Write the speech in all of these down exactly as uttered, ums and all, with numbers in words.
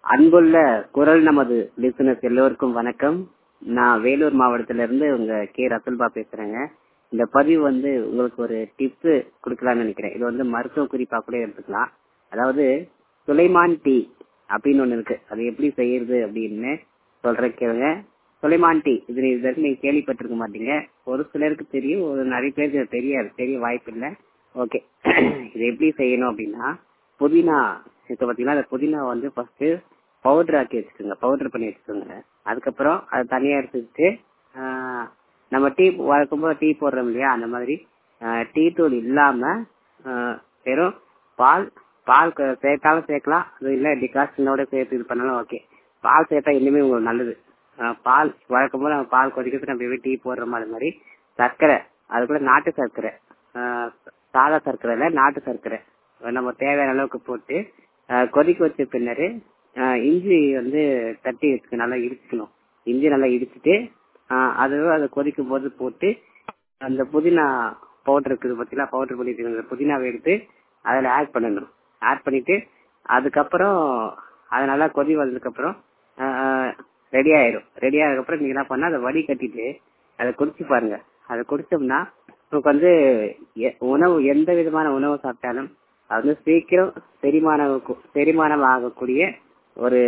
அன்புள்ள குரல் நமது லிசனர்ஸ் எல்லோருக்கும் வணக்கம். நான் வேலூர் மாவட்டத்தில இருந்து உங்க கே ரசல்பா பேசுறேங்க. இந்த பதிவு வந்து உங்களுக்கு ஒரு டிப்ஸ் கொடுக்கலாம்னு நினைக்கிறேன். இது வந்து மருத்துவ குறிப்பா கூட எடுத்துக்கலாம். அதாவது சுலைமான் டீ அப்படின்னு ஒண்ணு இருக்கு. அது எப்படி செய்யறது அப்படின்னு சொல்றேன் கேளுங்க. சுலைமான் டீ இது இது வரைக்கும் நீங்க கேள்விப்பட்டிருக்க மாட்டீங்க. ஒரு சிலருக்கு தெரியும், ஒரு நிறைய பேருக்கு இது தெரியாது, தெரிய வாய்ப்பு இல்லை. ஓகே, இது எப்படி செய்யணும் அப்படின்னா, புதினா இப்ப பாத்தீங்கன்னா அந்த புதினா வந்து ஃபர்ஸ்ட் பவுடர் ஆக்கி வச்சுக்கோங்க, பவுடர் பண்ணி வச்சுக்கோங்க. அதுக்கப்புறம் அதை தனியா எடுத்துக்கிட்டு ஆஹ் நம்ம டீ வழக்கும்போது டீ போடுறோம் இல்லையா, அந்த மாதிரி டீ தூள் இல்லாம ஆஹ் வெறும் பால் பால் சேர்த்தாலும் சேர்க்கலாம், அது இல்லை டிகாஷனோட சேர்த்து இது பண்ணாலும் ஓகே. பால் சேர்த்தா இன்னுமே உங்களுக்கு நல்லது. பால் வழக்கம் போது நம்ம பால் கொதிக்கிறது நம்ம டீ போடுற மாதிரி மாதிரி சர்க்கரை, அது கூட நாட்டு சர்க்கரை, சாதா சர்க்கரை இல்லை நாட்டு சர்க்கரை நம்ம தேவையான அளவுக்கு போட்டு கொதிக்க வச்ச பின்னரு இஞ்சி வந்து தட்டி வச்சுக்க, நல்லா இடிச்சுக்கணும். இஞ்சி நல்லா இடிச்சுட்டு அதுவும் அதை கொதிக்கும் போது போட்டு அந்த புதினா பவுடர் இருக்குது பார்த்தீங்களா, பவுடர் பண்ணிட்டு புதினாவை எடுத்து அதில் ஆட் பண்ணணும். ஆட் பண்ணிட்டு அதுக்கப்புறம் அது நல்லா கொதி வந்ததுக்கு அப்புறம் ரெடி ஆயிடும். ரெடி ஆனதுக்கப்புறம் நீங்க என்ன பண்ணா அதை வடி கட்டிட்டு அதை குடிச்சு பாருங்க. அதை குடிச்சோம்னா உங்களுக்கு வந்து உணவு எந்த விதமான உணவு சாப்பிட்டாலும் அது வந்து சீக்கிரம் செரிமானம் செரிமானம் ஆகக்கூடிய ஒரு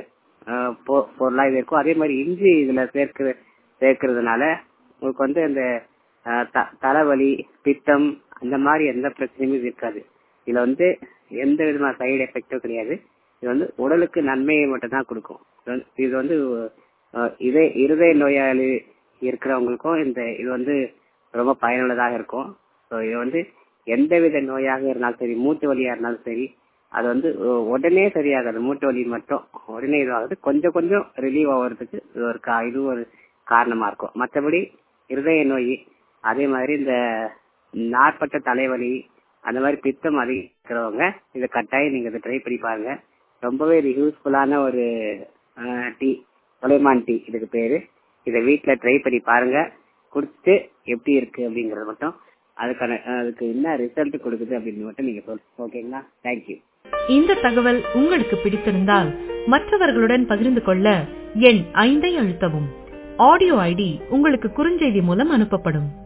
பொருளா இது இருக்கும். அதே மாதிரி இஞ்சி இதுல சேர்க்க சேர்க்கறதுனால உங்களுக்கு வந்து அந்த தலைவலி, பித்தம் அந்த மாதிரி எந்த பிரச்சனையுமே இருக்காது. இதுல வந்து எந்த விதமான சைடு எஃபெக்டும் கிடையாது. இது வந்து உடலுக்கு நன்மையை மட்டும் தான் கொடுக்கும். இது வந்து இதே இருதய நோயாளி இருக்கிறவங்களுக்கும் இந்த இது வந்து ரொம்ப பயனுள்ளதாக இருக்கும். இது வந்து எந்தவித நோயாக இருந்தாலும் சரி, மூட்டு வலியா இருந்தாலும் சரி, அது வந்து உடனே சரியாகாது. மூட்டு வலி மட்டும் உடனே இதுவாகுது, கொஞ்சம் கொஞ்சம் ரிலீவ் ஆகிறதுக்கு இது ஒரு இது ஒரு காரணமா இருக்கும். மற்றபடி இருதய நோய், அதே மாதிரி இந்த நாட்பட்ட தலைவலி, அந்த மாதிரி பித்தம் அதிகம் இருக்கிறவங்க இதை கட்டாயம் நீங்க இதை ட்ரை பண்ணி பாருங்க. ரொம்பவே இது யூஸ்ஃபுல்லான ஒரு டீ, சுலைமான் டீ இதுக்கு பேரு. இதை வீட்டுல ட்ரை பண்ணி பாருங்க, குடிச்சிட்டு எப்படி இருக்கு அப்படிங்கறது மட்டும், அதுக்கான அதுக்கு என்ன ரிசல்ட் கொடுக்குது அப்படின்னு மட்டும் நீங்க சொல்லுங்க. ஓகேங்களா? தேங்க்யூ. இந்த தகவல் உங்களுக்கு பிடித்திருந்தால் மற்றவர்களுடன் பகிர்ந்து கொள்ள எண் ஐந்தை அழுத்தவும். ஆடியோ ஐடி உங்களுக்கு குறுஞ்செய்தி மூலம் அனுப்பப்படும்.